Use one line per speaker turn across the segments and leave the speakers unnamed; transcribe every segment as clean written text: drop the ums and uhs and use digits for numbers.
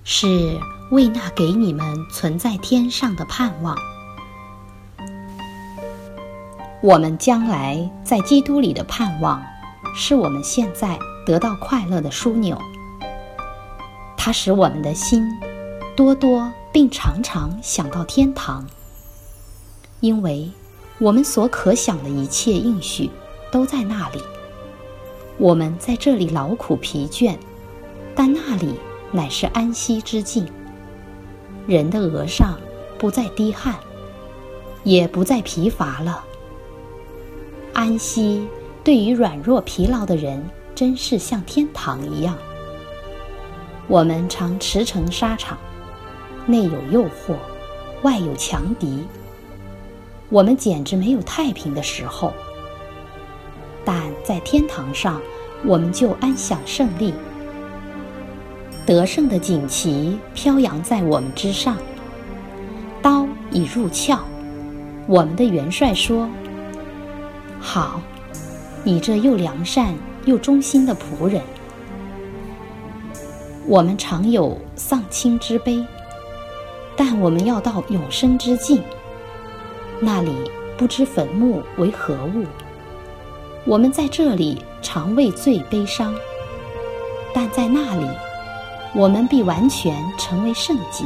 是为那给你们存在天上的盼望。我们将来在基督里的盼望，是我们现在得到快乐的枢纽。它使我们的心多多并常常想到天堂，因为我们所可想的一切应许都在那里。我们在这里劳苦疲倦，但那里乃是安息之境。人的额上不再滴汗，也不再疲乏了。安息对于软弱疲劳的人，真是像天堂一样。我们常驰骋沙场，内有诱惑，外有强敌，我们简直没有太平的时候。但在天堂上，我们就安享胜利。得胜的锦旗飘扬在我们之上，刀已入鞘。我们的元帅说：好，你这又良善又忠心的仆人。我们常有丧亲之悲，但我们要到永生之境，那里不知坟墓为何物。我们在这里常为罪悲伤，但在那里我们必完全成为圣洁。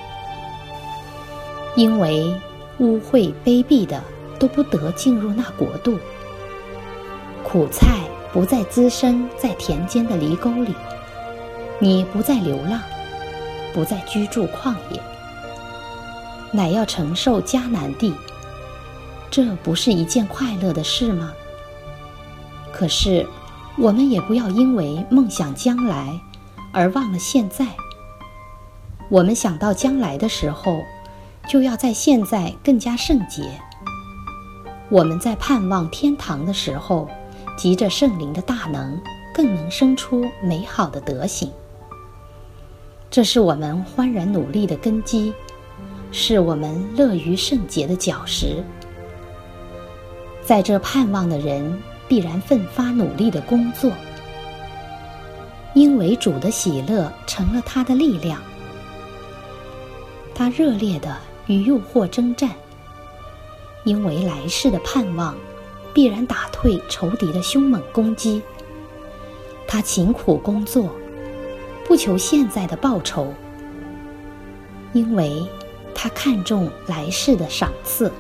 因为污秽卑鄙的都不得进入那国度，苦菜不再滋生在田间的犁沟里，你不再流浪，不再居住旷野，乃要承受迦南地。这不是一件快乐的事吗？可是我们也不要因为梦想将来而忘了现在。我们想到将来的时候，就要在现在更加圣洁。我们在盼望天堂的时候，藉着圣灵的大能，更能生出美好的德行。这是我们欢然努力的根基，是我们乐于圣洁的脚石。在这盼望的人必然奋发努力的工作，因为主的喜乐成了他的力量。他热烈地与诱惑征战，因为来世的盼望必然打退仇敌的凶猛攻击。他勤苦工作，不求现在的报酬，因为他看重来世的赏赐。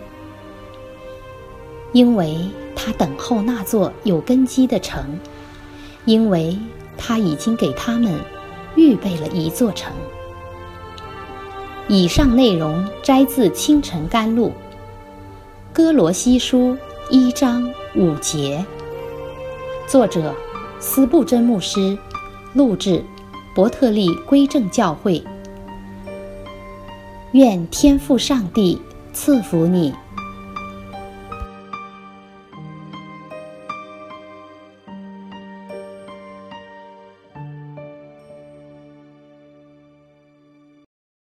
因为他等候那座有根基的城，因为他已经给他们预备了一座城。以上内容摘自《清晨甘露》哥罗西书1章5节，作者斯布真牧师，录制伯特利归正教会。愿天父上帝赐福你